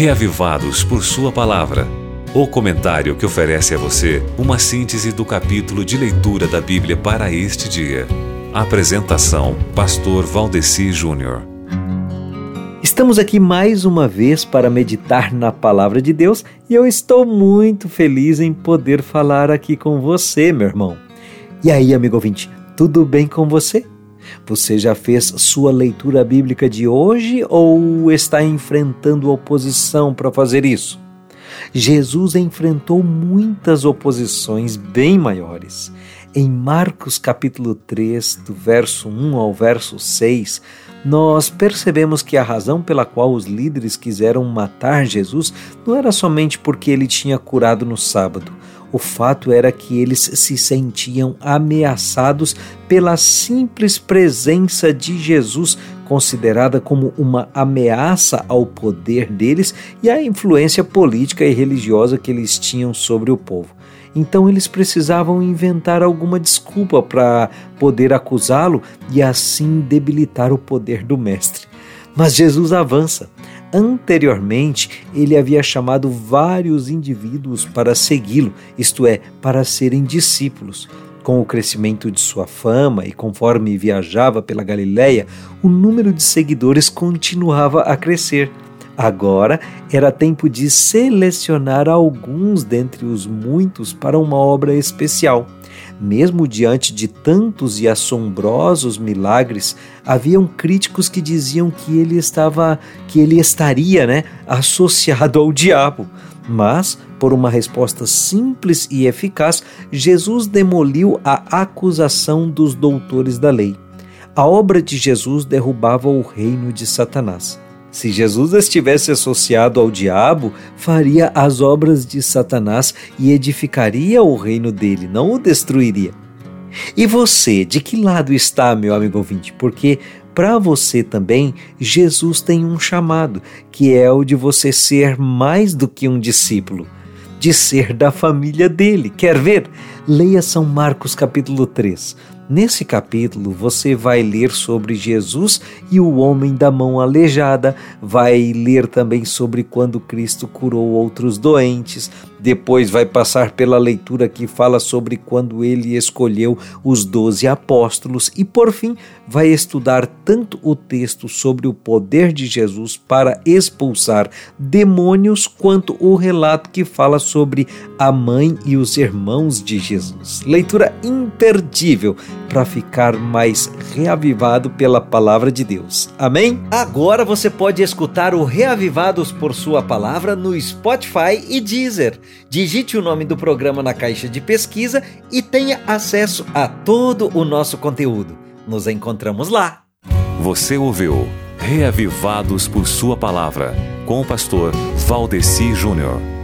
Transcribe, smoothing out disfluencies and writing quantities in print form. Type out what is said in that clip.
Reavivados por Sua Palavra. O comentário que oferece a você uma síntese do capítulo de leitura da Bíblia para este dia. Apresentação: Pastor Valdeci Júnior. Estamos aqui mais uma vez para meditar na Palavra de Deus e eu estou muito feliz em poder falar aqui com você, meu irmão. E aí, amigo ouvinte, tudo bem com você? Você já fez sua leitura bíblica de hoje ou está enfrentando oposição para fazer isso? Jesus enfrentou muitas oposições bem maiores. Em Marcos capítulo 3, do verso 1 ao verso 6, nós percebemos que a razão pela qual os líderes quiseram matar Jesus não era somente porque ele tinha curado no sábado. O fato era que eles se sentiam ameaçados pela simples presença de Jesus, considerada como uma ameaça ao poder deles e à influência política e religiosa que eles tinham sobre o povo. Então eles precisavam inventar alguma desculpa para poder acusá-lo e assim debilitar o poder do mestre. Mas Jesus avança. Anteriormente, ele havia chamado vários indivíduos para segui-lo, isto é, para serem discípulos. Com o crescimento de sua fama e conforme viajava pela Galileia, o número de seguidores continuava a crescer. Agora era tempo de selecionar alguns dentre os muitos para uma obra especial. Mesmo diante de tantos e assombrosos milagres, haviam críticos que diziam que ele estaria associado ao diabo. Mas, por uma resposta simples e eficaz, Jesus demoliu a acusação dos doutores da lei. A obra de Jesus derrubava o reino de Satanás. Se Jesus estivesse associado ao diabo, faria as obras de Satanás e edificaria o reino dele, não o destruiria. E você, de que lado está, meu amigo ouvinte? Porque para você também, Jesus tem um chamado, que é o de você ser mais do que um discípulo, de ser da família dele. Quer ver? Leia São Marcos capítulo 3. Nesse capítulo você vai ler sobre Jesus e o homem da mão aleijada, vai ler também sobre quando Cristo curou outros doentes, depois vai passar pela leitura que fala sobre quando ele escolheu os 12 apóstolos e por fim vai estudar tanto o texto sobre o poder de Jesus para expulsar demônios quanto o relato que fala sobre a mãe e os irmãos de Jesus. Leitura imperdível para ficar mais reavivado pela Palavra de Deus. Amém? Agora você pode escutar o Reavivados por Sua Palavra no Spotify e Deezer. Digite o nome do programa na caixa de pesquisa e tenha acesso a todo o nosso conteúdo. Nos encontramos lá. Você ouviu Reavivados por Sua Palavra, com o pastor Valdeci Júnior.